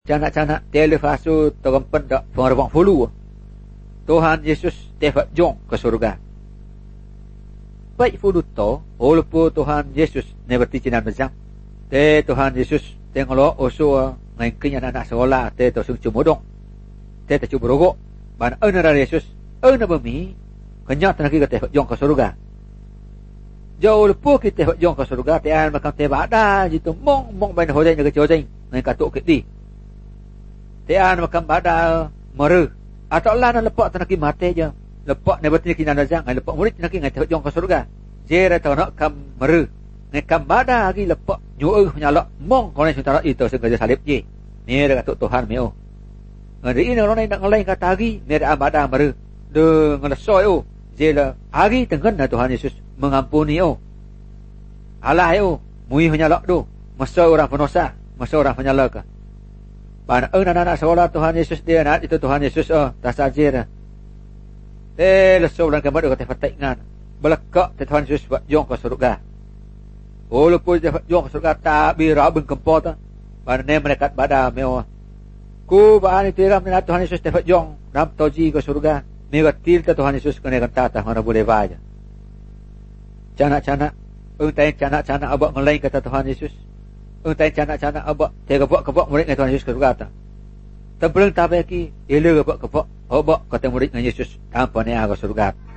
canak-canak telefasu terempen dak pengerbang fulu. Tuhan Yesus tefak jong ke surga. Baik fulu to, walaupun Tuhan Yesus ne berti cinan bezang. Tuhan Yesus tengok oso ngai kinya anak sekolah to sung cumodong. Te cubrogok. Ban eunara Yesus, euna bumi kenyak tanaki ke tefak jong ke surga. Jauh lepo kita hok jong ke surga tian makam te bada jitu mong bain hodai ke jojai ngai katuk ke di. Tian makam bada meru atau lah na lepak tanaki mate je. Lepak ne berti kinan razang ngai lepak murid tanaki ngai tefak jong ke surga. Jera tau nak kam meru ngai kam bada lagi lepak nyueuh nyalak mong konai sutara itu sengaja salib je. Ni dah katuk Tuhan meo. Ngai ini orang nak ngelai kata lagi ni ada bada meru de ngelesoi oh. Jela hari tengen Tuhan Yesus mengampuni Allah mui menyalak tu masa orang penosa masa orang penyalak pan anak sekolah Tuhan Yesus dia nak itu Tuhan Yesus tak saja leso bulan kemat kata fatingan belakak Tuhan Yesus buat jong ke surga walaupun dia jong ke surga tak bira ben kempot pan ne mereka bada meo ku baan itu ram Tuhan Yesus dapat jong ram toji ke surga negatil Tuhan Yesus kena kata mana boleh baca. Canak-canak, untai canak-canak abak ngelain kata Tuhan Yesus. Untai canak-canak abak tega buat murid dengan Tuhan Yesus kata. Terbeleng tak bagi, ila abak abak kata murid dengan Yesus tanpa ni agak surga.